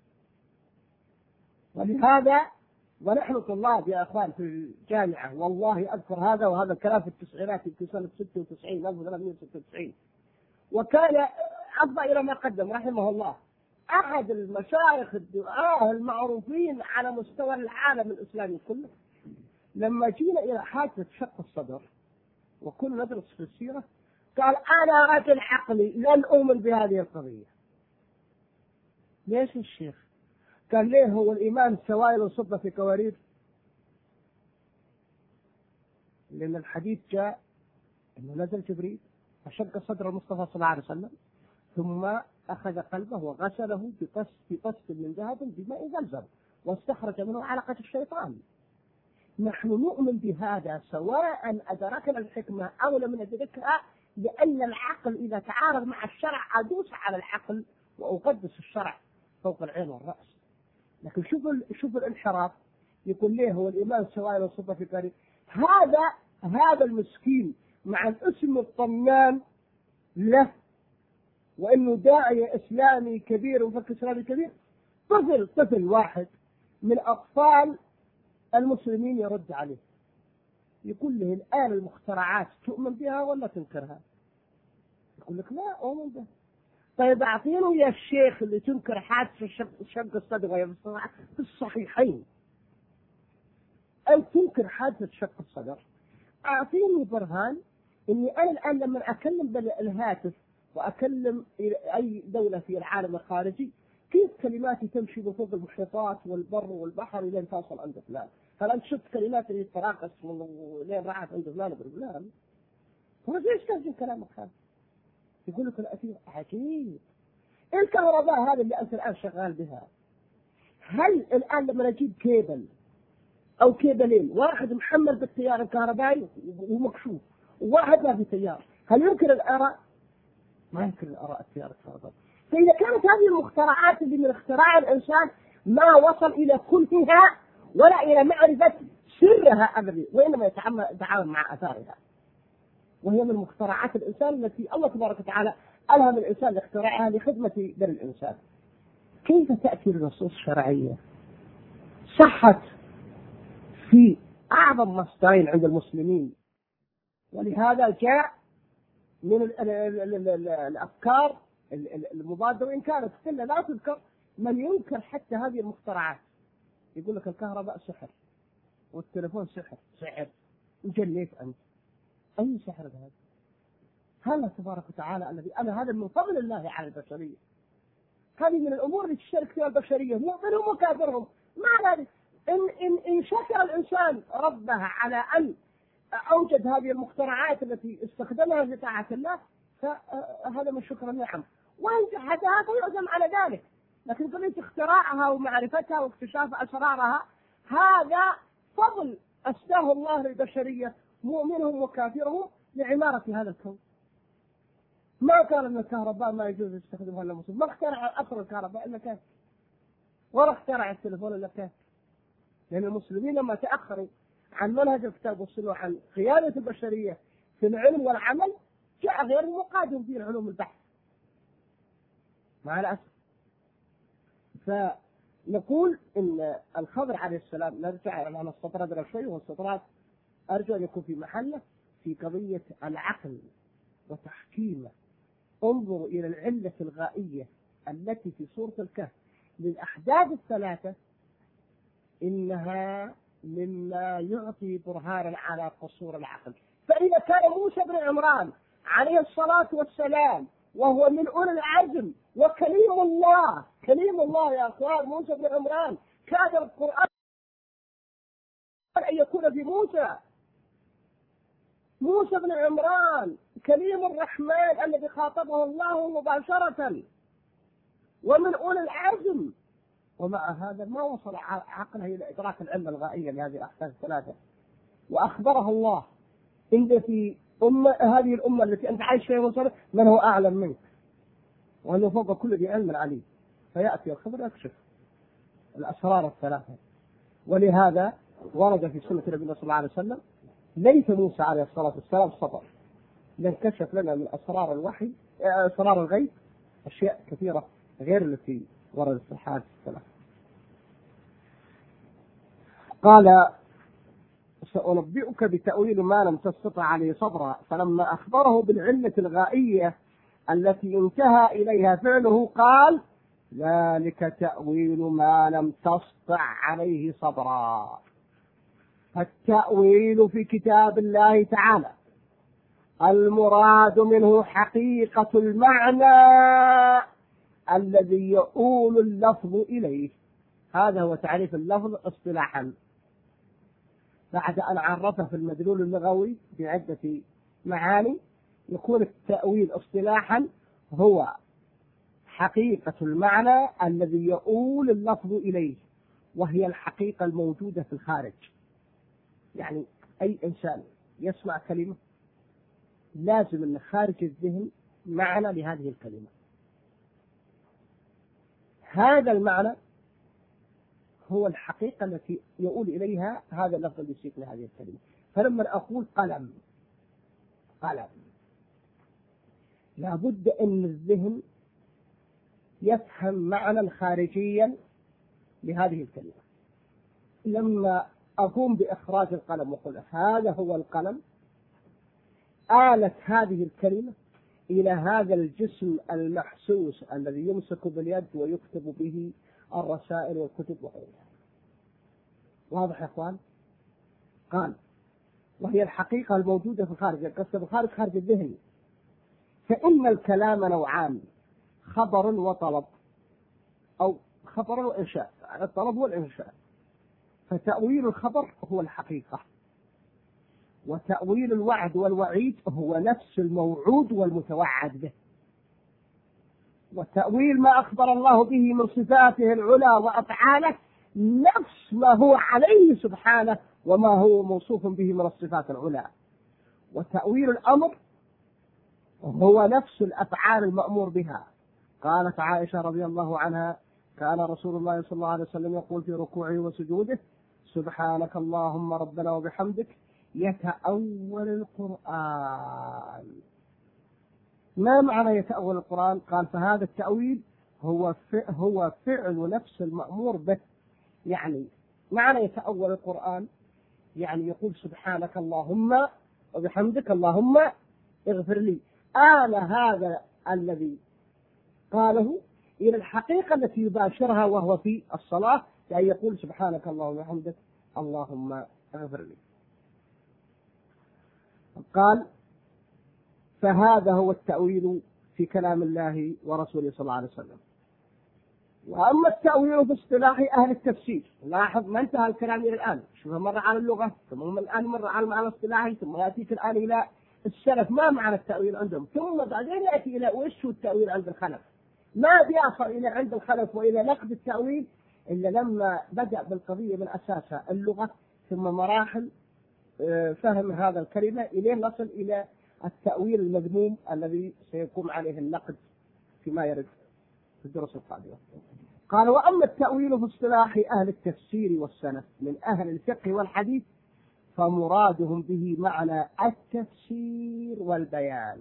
ولهذا ونحن طلاب يا أخوان في الجامعة، والله أذكر هذا وهذا الكلام في التسعينات في سنة 96 1996، وكان أفضل إلى ما قدم رحمه الله أحد المشايخ الدعاة المعروفين على مستوى العالم الإسلامي كله. لما جينا إلى حادثة شق الصدر وكنا ندرس في السيرة قال أنا رجل عقلي لن أؤمن بهذه القضية. ليش الشيخ؟ قال ليه هو الإيمان سوائل وصبة في كوارير؟ لأن الحديث جاء أنه نزل جبريل فشق صدر المصطفى صلى الله عليه وسلم ثم أخذ قلبه وغسله بقسط من ذهب بماء زمزم واستخرج منه علقة الشيطان. نحن نؤمن بهذا سواء أدركنا الحكمة أو لم ندركها، لأن العقل إذا تعارض مع الشرع أدوس على العقل وأقدس الشرع فوق العين والرأس. لكن شوف الانحراف، يقول ليه هو الإيمان سواء وصفة في قريب. هذا المسكين مع الاسم الطنان له وإنه داعية إسلامي كبير ومفكر إسلامي كبير، طفل واحد من أطفال المسلمين يرد عليه يقول له الآن المخترعات تؤمن بها ولا تنكرها؟ يقول لك لا أؤمن بها. طيب أعطيني يا الشيخ اللي تنكر حادثة شق الصدر وهي في الصحيحين، أن تنكر حادثة شق الصدر، أعطيني برهان إني أنا الآن لما أكلم بالهاتف وأكلم أي دولة في العالم الخارجي كيف كلماتي تمشي بفوق المحيطات والبر والبحر إلى تصل عند فلان. هل أنت شفت كلمات اللي تراقص لين راحت عند فلان وفلان؟ هو زي يستخدم كلامك هذا، يقول لك الأثير عجيب. الكهرباء هذا اللي أنت الآن شغال بها، هل الآن لما نجيب كيبل أو كيبلين، واحد محمل بالتيار الكهربائي ومكشوف وواحد ما في تيار، هل يمكن الآراء؟ ما يمكن الآراء التيار الكهربائي. فإذا كانت هذه المخترعات اللي من اختراع الإنسان ما وصل إلى كلها ولا إلى معرفة سرها أبدا، وإنما يتعامل مع أثارها، وهي من مخترعات الإنسان التي الله تبارك وتعالى ألهم الإنسان لاختراعها لخدمة بني الإنسان. كيف تأتي النصوص الشرعية صحت في أعظم مصدرين عند المسلمين؟ ولهذا جاء من الأفكار المضادة، وإن كانت كلها لا تذكر، من ينكر حتى هذه المخترعات. يقول لك الكهرباء سحر والتلفون سحر وجنيت أنت. أي سحر هذا؟ هذا تبارك وتعالى الذي هذا من فضل الله على البشرية. هذه من الأمور اللي تشترك فيها البشرية، مؤمنهم وكافرهم. مع ذلك إن شكر الإنسان ربه على أن أوجد هذه المخترعات التي استخدمها لطاعة الله فهذا من شكر النعم، وإن جحدها فيعزم على ذلك. لكن قضية اختراعها ومعرفتها واكتشاف أسرارها هذا فضل أسداه الله للبشرية مؤمنهم وكافرهم لعمارة هذا الكون. ما كان من الكهرباء ما يجوز يستخدمها إلا مسلم، ما اخترع أصل الكهرباء إلا كافر، ولا اخترع التلفون إلا كافر. لأن المسلمين لما تأخروا عن منهج الكتاب والسنة عن قيادة البشرية في العلم والعمل جاء غير مقادم في العلوم البحث مع الأسف. فنقول إن الخضر عليه السلام، نرجع أنا استطرد شوي والاستطراد أرجو أن يكون في محله في قضية العقل وتحكيمه. انظروا إلى العلة الغائية التي في سورة الكهف للأحداث الثلاثة، إنها مما يعطي برهانا على قصور العقل. فإذا كان موسى بن عمران عليه الصلاة والسلام وهو من أولي العزم وكليم الله يا أخوان، موسى بن عمران كاد القرآن أن يكون في موسى بن عمران كليم الرحمن الذي خاطبه الله مباشرة ومن أولي العزم، ومع هذا ما وصل عقله إلى إدراك العلم الغائية لهذه الأحداث الثلاثة. وأخبره الله إن في هذه الأمة التي أنت عايش فيها وصلت من هو أعلم منك وأنه فوق كل ذي علم عليم، فيأتي الخبر يكشف الأسرار الثلاثة. ولهذا ورد في سنة النبي صلى الله عليه وسلم ليس موسى عليه الصلاة والسلام صبر، لأن كشف لنا من أسرار الوحي أسرار الغيب أشياء كثيرة غير التي وردت في الحادث الثلاثة. قال سأنبئك بتأويل ما لم تستطع عليه صبرا، فلما أخبره بالعلة الغائية التي انتهى إليها فعله قال ذلك تأويل ما لم تستطع عليه صبرا. التأويل في كتاب الله تعالى المراد منه حقيقة المعنى الذي يؤول اللفظ إليه. هذا هو تعريف اللفظ اصطلاحا بعد أن عرفه في المدلول اللغوي بعدة معاني. يكون التأويل اصطلاحا هو حقيقة المعنى الذي يؤول اللفظ إليه، وهي الحقيقة الموجودة في الخارج. يعني أي إنسان يسمع كلمة لازم أن خارج الذهن معنى لهذه الكلمة. هذا المعنى هو الحقيقة التي يؤول إليها هذا اللفظ الذي يسيق لهذه الكلمة. فلما أقول قلم لابد أن الذهن يفهم معنى خارجيا لهذه الكلمة. لما أقوم بإخراج القلم وقل هذا هو القلم، آلت هذه الكلمة إلى هذا الجسم المحسوس الذي يمسك باليد ويكتب به الرسائل والكتب وغيرها. واضح يا أخوان؟ قال وهي الحقيقة الموجودة في الخارج، القصة الخارج خارج الذهن. فإن الكلام نوعان، خبر وطلب، أو خبر وإنشاء. الطلب هو الإنشاء. فتأويل الخبر هو الحقيقة، وتأويل الوعد والوعيد هو نفس الموعود والمتوعد به. وتأويل ما أخبر الله به من صفاته العلى وأفعاله نفس ما هو عليه سبحانه وما هو موصوف به من الصفات العلى. وتأويل الأمر هو نفس الأفعال المأمور بها. قالت عائشة رضي الله عنها كان رسول الله صلى الله عليه وسلم يقول في ركوعه وسجوده سبحانك اللهم ربنا وبحمدك يتأول القرآن. ما معنى يتأول القرآن؟ قال فهذا التأويل هو فعل نفس المأمور به. يعني معنى يتأول القرآن يعني يقول سبحانك اللهم وبحمدك اللهم اغفر لي. هذا الذي قاله إلى الحقيقة التي يباشرها وهو في الصلاة، يعني يقول سبحانك اللهم وبحمدك اللهم اغفر لي. قال فهذا هو التأويل في كلام الله ورسوله صلى الله عليه وسلم. وأما التأويل في اصطلاح أهل التفسير، لاحظ ما انتهى الكلام إلى الآن، شوف مرة على اللغة ثم الآن مرة على المعنى الاصطلاحي ثم يأتيك الآن إلى السلف ما معنى التأويل عندهم، ثم بعدين يأتي إلى وش هو التأويل عند الخلف. ما بيصل إلى عند الخلف وإلى نقد التأويل إلا لما بدأ بالقضية من أساسها اللغة ثم مراحل فهم هذا الكلمة إليه نصل إلى التأويل المذموم الذي سيقوم عليه النقد فيما يرد في الدروس القادمة. قال وأما التأويل في اصطلاح أهل التفسير والسنة من أهل الفقه والحديث فمرادهم به معنى التفسير والبيان.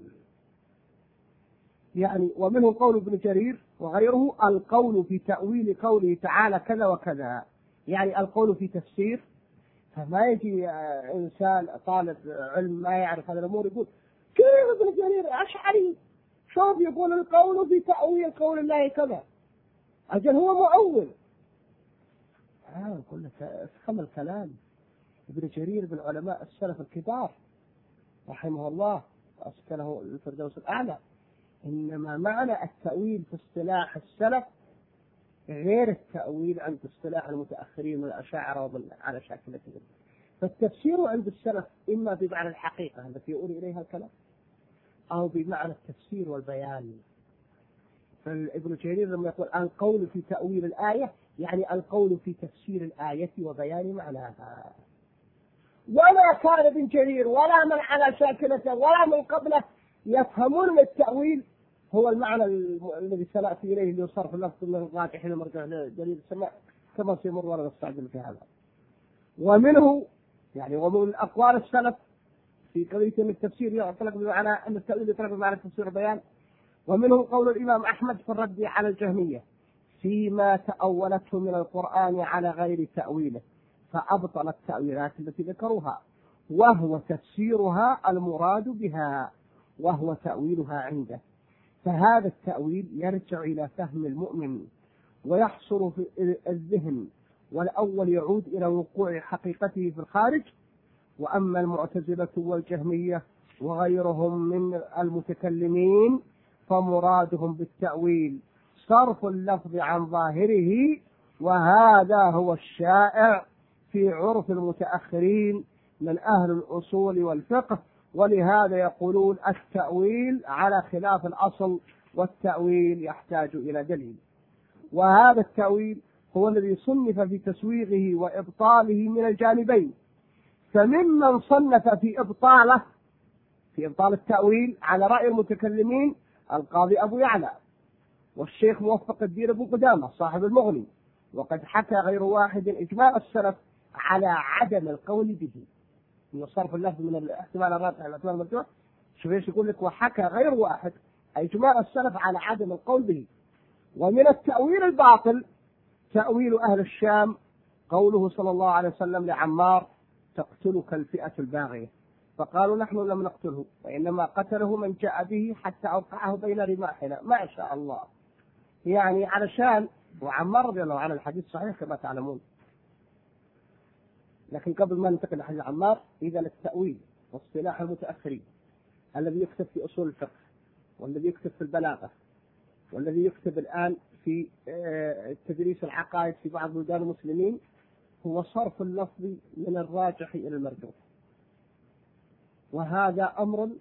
يعني ومنه قول ابن جرير وغيره القول في تأويل قوله تعالى كذا وكذا، يعني القول في تفسير. فما يجي إنسان طالب علم ما يعرف هذه الأمور يقول كيف ابن جرير أشعري شوف يقول القول في تأويل قول الله كذا، أجل هو مؤول. نقول لك افهم الكلام. ابن جرير من علماء السلف الكبار رحمه الله أسكنه الفردوس الأعلى. إنما معنى التأويل في اصطلاح السلف غير التأويل عند اصطلاح المتأخرين والأشاعرة على شاكلة ذلك. فالتفسير عند السلف إما بمعنى الحقيقة التي يؤول إليها الكلام أو بمعنى التفسير والبيان. فابن جرير لما يقول القول في تأويل الآية يعني القول في تفسير الآية وبيان معناها. وما كان ابن جرير ولا من على شاكلته ولا من قبله يفهمون التأويل هو المعنى الذي سنأتي إليه اللي صرف اللفظ من الراجح إلى مرجع دليل السماء كما سيمر ولا نستعجل في هذا. ومنه يعني ومن أقوال السلف في قضية التفسير يطلق بمعنى أن التأويل يطلق بمعنى التفسير والبيان. ومنه قول الإمام أحمد في الرد على الجهمية فيما تأولته من القرآن على غير تأويله فأبطل التأويلات التي ذكروها وهو تفسيرها المراد بها وهو تأويلها عنده. فهذا التأويل يرجع إلى فهم المؤمن ويحصر في الذهن، والأول يعود إلى وقوع حقيقته في الخارج. وأما المعتزلة والجهمية وغيرهم من المتكلمين فمرادهم بالتأويل صرف اللفظ عن ظاهره، وهذا هو الشائع في عرف المتأخرين من أهل الأصول والفقه. ولهذا يقولون التأويل على خلاف الأصل والتأويل يحتاج إلى دليل. وهذا التأويل هو الذي صنف في تسويغه وإبطاله من الجانبين، فممن صنف في إبطال التأويل على رأي المتكلمين القاضي أبو يعلى والشيخ موفق الدين أبو قدامة صاحب المغني، وقد حكى غير واحد إجماع السلف على عدم القول به، من صرف اللفظ من الاحتمال الراجح إلى الاحتمال المرجوح. شوف ايش يقول لك، وحكى غير واحد إجماع السلف على عدم القول به. ومن التأويل الباطل تأويل أهل الشام قوله صلى الله عليه وسلم لعمار: تقتلك الفئة الباغية، فقالوا: نحن لم نقتله وإنما قتله من جاء به حتى أوقعه بين رماحنا. ما شاء الله، يعني علشان، وعمار رضي الله عنه الحديث صحيح كما تعلمون. لكن قبل ما ننتقل لحديث عمار، إذا التأويل واصطلاح المتأخرين الذي يكتب في أصول الفقه والذي يكتب في البلاغة والذي يكتب الآن في تدريس العقائد في بعض بلدان المسلمين هو صرف اللفظ من الراجح إلى المرجوح، وهذا أمر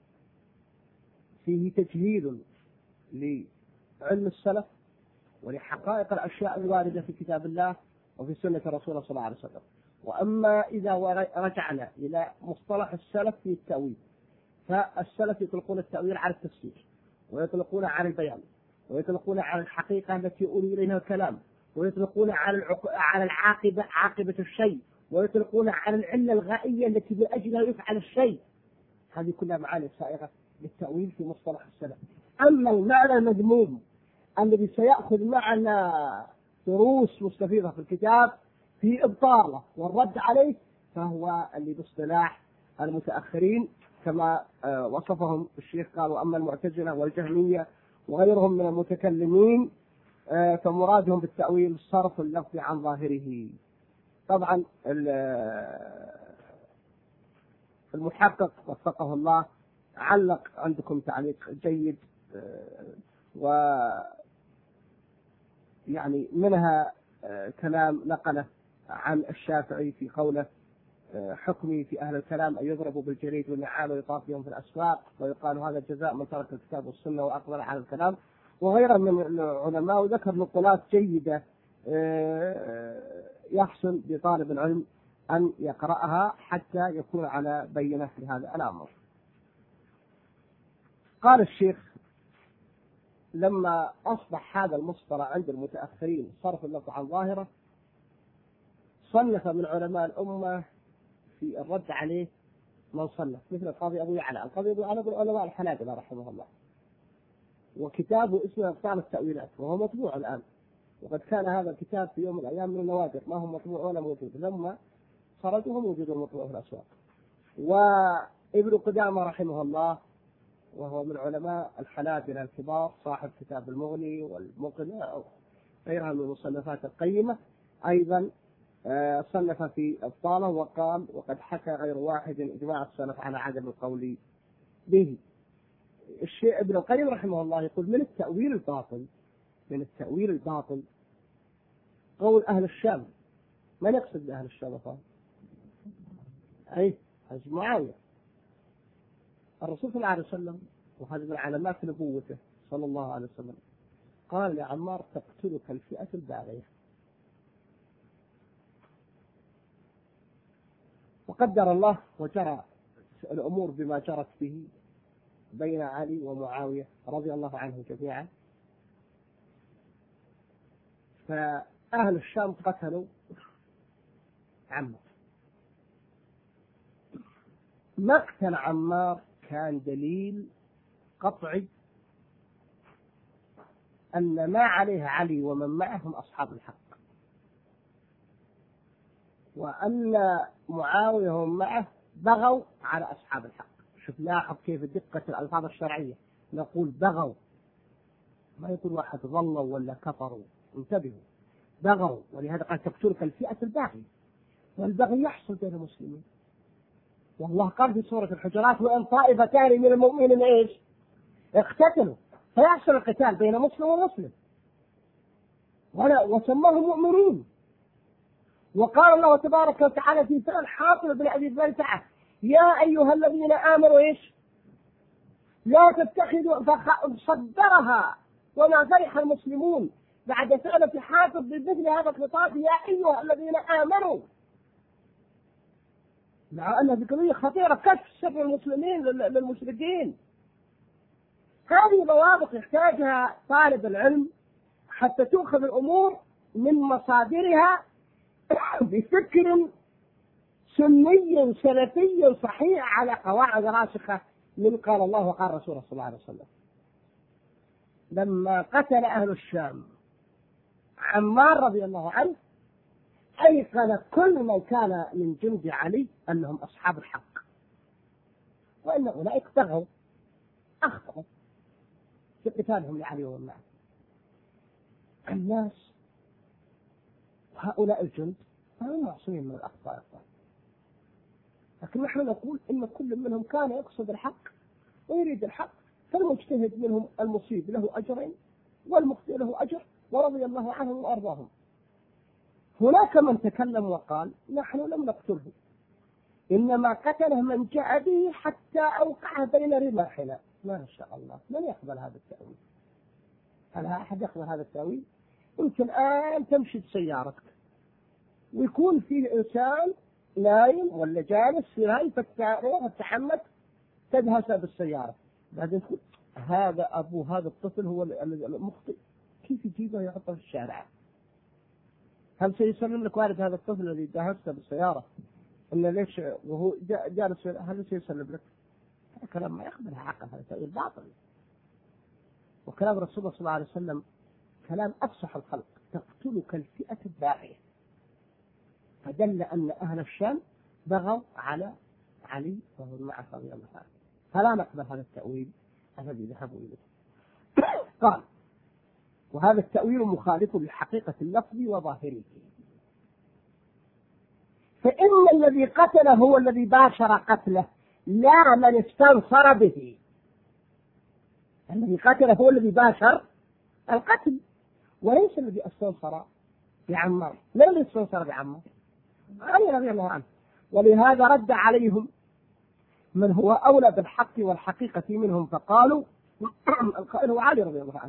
فيه تجهيل لعلم السلف ولحقائق الأشياء الواردة في كتاب الله وفي سنة رسوله صلى الله عليه وسلم. وأما إذا رجعنا إلى مصطلح السلف في التأويل، فالسلف يطلقون التأويل على التفسير، ويطلقون على البيان، ويطلقون على الحقيقة التي أولي إليها الكلام، ويطلقون على عاقبة الشيء، ويطلقون على العلة الغائية التي من أجلها يفعل الشيء. هذه كلها معاني سائغة للتأويل في مصطلح السلف. أما المعنى المذموم الذي سيأخذ معنا دروس مستفيضة في الكتاب في إبطاله والرد عليه، فهو اللي باصطلاح المتأخرين كما وصفهم الشيخ، قالوا: أما المعتزلة والجهمية وغيرهم من المتكلمين فمرادهم بالتأويل صرف اللفظ عن ظاهره. طبعا المحقق وفقه الله علق عندكم تعليق جيد، ويعني منها كلام نقله عن الشافعي في قوله: حكمي في أهل الكلام أن يضربوا بالجريد والنعال ويطاف بهم في الأسواق، ويقال هذا جزاء من ترك الكتاب والسنة وأقبل على الكلام، وغيرها من العلماء. وذكر نقولات جيدة يحسن بطالب العلم أن يقرأها حتى يكون على بينة لهذا الأمر. قال الشيخ: لما أصبح هذا المصطلح عند المتأخرين صرف اللفظ عن ظاهرة، صنف من علماء الأمة في الرد عليه من صنف، مثل القاضي أبو يعلى. القاضي أبو يعلى من علماء الحنابلة رحمه الله، وكتابه اسمه إبطال التأويلات، وهو مطبوع الآن. وقد كان هذا الكتاب في يوم من الأيام من النوادر، ما هو مطبوع ولا موجود، لما خرجوا موجود مطبوع في الأسواق. وابن قدامة رحمه الله وهو من علماء الحنابلة الكبار، صاحب كتاب المغني والمقنع وغيرها من المصنفات القيمة، أيضا صنف في إبطاله وقال: وقد حكى غير واحد إجماع السلف على عدم القول به. الشيخ ابن القيم رحمه الله يقول: من التأويل الباطل قول أهل الشام. ما نقصد بأهل الشام؟ أي معاوية. الرسول صلى الله عليه وسلم، وهذا من علامات نبوته صلى الله عليه وسلم، قال لعمار: تقتلك الفئة الباغية. وقدر الله وجرى الأمور بما جرت به بين علي ومعاوية رضي الله عنهم جميعا، فأهل الشام قتلوا عمار. مقتل عمار كان دليل قطعي أن ما عليه علي ومن معهم أصحاب الحق، وأن معاوية هم معه بغوا على أصحاب الحق. شوف لاحظ كيف دقة الألفاظ الشرعية، نقول بغوا، ما يقول واحد ظلوا ولا كفروا، انتبهوا، بغوا. ولهذا قال: تقتلك الفئة الباغية. والبغي يحصل بين المسلمين، والله قال في سورة الحجرات: وإن طائفتان من المؤمنين إيش؟ اقتتلوا، فيحصل القتال بين مسلم ومسلم، وسماهم مؤمنين. وقال الله تبارك وتعالى في سورة حاطب بن أبي بلتعة: يا أيها الذين آمنوا إيش؟ لا تتخذوا، فصدرها وما فرح المسلمون بعد سورة حاطب بمثل هذا الخطاب: يا أيها الذين آمنوا مع أنها قضية خطيرة، كشف سر المسلمين للمشركين. هذه ضوابط يحتاجها طالب العلم حتى تؤخذ الأمور من مصادرها بفكر سني سلفي صحيح على قواعد راسخة من قال الله وقال رسوله صلى الله عليه وسلم. لما قتل أهل الشام عمار رضي الله عنه أيقن كل من كان من جند علي أنهم أصحاب الحق، وأن أولئك طغوا أخطأوا في قتالهم لعلي ومعه. الناس هؤلاء الجند هم معصومين من الأخطاء، لكن نحن نقول إن كل منهم كان يقصد الحق ويريد الحق، فالمجتهد منهم المصيب له أجرين والمخطئ له أجر، ورضي الله عنهم وأرضاهم. هناك من تكلم وقال نحن لم نقتله، إنما قتله من جاء به حتى أوقعه بين رماحنا. ما شاء الله، من يقبل هذا التأويل؟ هل أحد يقبل هذا التأويل؟ يمكن الآن تمشي بسيارتك ويكون فيه إنسان نايم ولا جالس في هاي فتحمد تدهس بالسيارة، بعدين تقول هذا أبو هذا الطفل هو المخطئ، كيف يجيبه يحطه في الشارع؟ هل سيسلم لك والد هذا الطفل الذي دهسته بالسيارة إنه ليش وهو جالس؟ هل سيسلم لك؟ هذا كلام ما يقبلها عقل، هذا تأويل باطل. وكلام رسول الله صلى الله عليه وسلم كلام أفصح الخلق: تقتلك الفئة الباغية. فدل أن أهل الشام بغوا على علي وهو معه رضي الله عنه، فلا نقبل هذا التأويل الذي ذهبوا إليه. قال: وهذا التأويل مخالف لحقيقة اللفظ وظاهره، فإن الذي قتله هو الذي باشر قتله، لا من استنصر به. الذي قتله هو الذي باشر القتل، وليس الذي استنصر بعمار. من الذي استنصر بعمار؟ علي رضي الله عنه. ولهذا رد عليهم من هو أولى بالحق والحقيقة منهم، فقالوا القائل هو علي رضي الله عنه،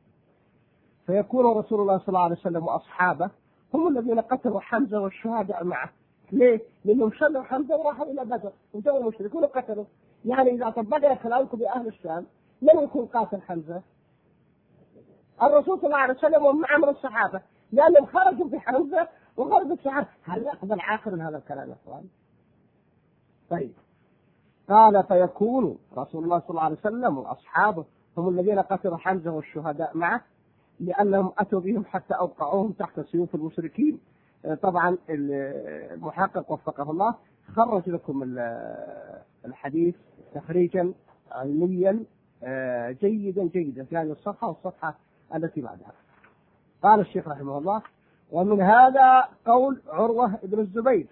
فيكون رسول الله صلى الله عليه وسلم وأصحابه هم الذين قتلوا حمزة والشهداء معه. ليه؟ لأنهم شلوا حمزة وراحوا إلى بدر وجاءوا المشركون وقتلوا. يعني إذا طبقنا كلامكم بأهل الشام، من يكون قاتل حمزة؟ الرسول صلى الله عليه وسلم ومعه من الصحابة، لأنهم خرجوا في حمزة وخرجوا في الصحابة. هل يقبل عاقل من هذا الكلام يا أخوان؟ طيب، قال: فيكون رسول الله صلى الله عليه وسلم وأصحابه هم الذين قتلوا حمزة والشهداء معه، لأنهم أتوا بهم حتى أوقعوهم تحت سيوف المشركين. طبعا المحقق وفقه الله خرج لكم الحديث تخريجا علميا جيدا في هذه الصفحة والصفحة التي بعدها. قال الشيخ رحمه الله: ومن هذا قول عروة بن الزبير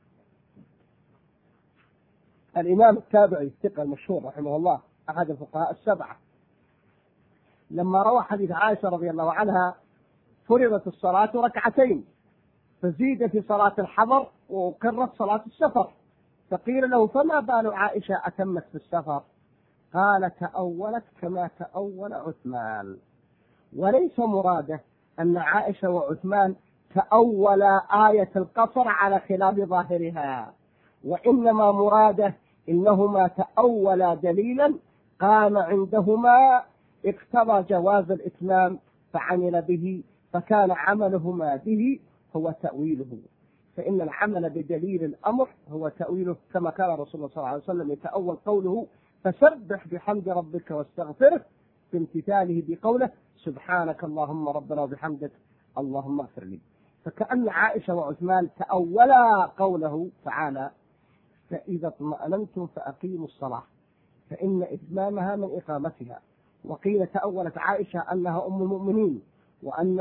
الإمام التابعي الثقة المشهور رحمه الله، أحد الفقهاء السبعة، لما روى حديث عائشة رضي الله عنها: فرضت الصلاة ركعتين فزيد في صلاة الحضر وقرت صلاة السفر، فقيل له: فما بال عائشة أتمت في السفر؟ قال: تأولت كما تأول عثمان. وليس مراده أن عائشة وعثمان تأولا آية القصر على خلاف ظاهرها، وإنما مراده إنهما تأولا دليلا قام عندهما اقتضى جواز الإتمام فعمل به، فكان عملهما به هو تأويله. فإن العمل بدليل الأمر هو تأويله، كما كان رسول الله صلى الله عليه وسلم يتأول قوله: فسبح بحمد ربك واستغفره، بامتثاله بقوله: سبحانك اللهم ربنا وبحمدك اللهم اغفر لي. فكأن عائشة وعثمان تأولا قوله تعالى: فإذا اطمأننتم فأقيموا الصلاة، فإن إتمامها من إقامتها. وقيل تأولت عائشة أنها أم المؤمنين، وأن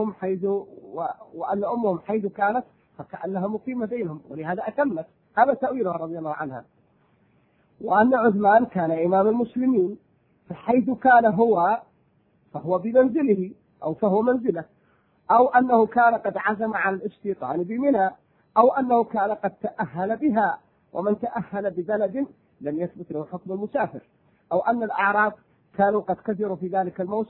أمهم حيث كانت فكأنها مقيمة بينهم، ولهذا أتمت. هذا تأويلها رضي الله عنها. وأن عثمان كان إمام المسلمين، فحيث كان هو فهو بمنزله أو فهو منزله، أو أنه كان قد عزم على الاستيطان بمنى، أو أنه كان قد تأهل بها، ومن تأهل ببلد لم يثبت له حكم المسافر، أو أن الأعراب كانوا قد كثروا في ذلك الموسم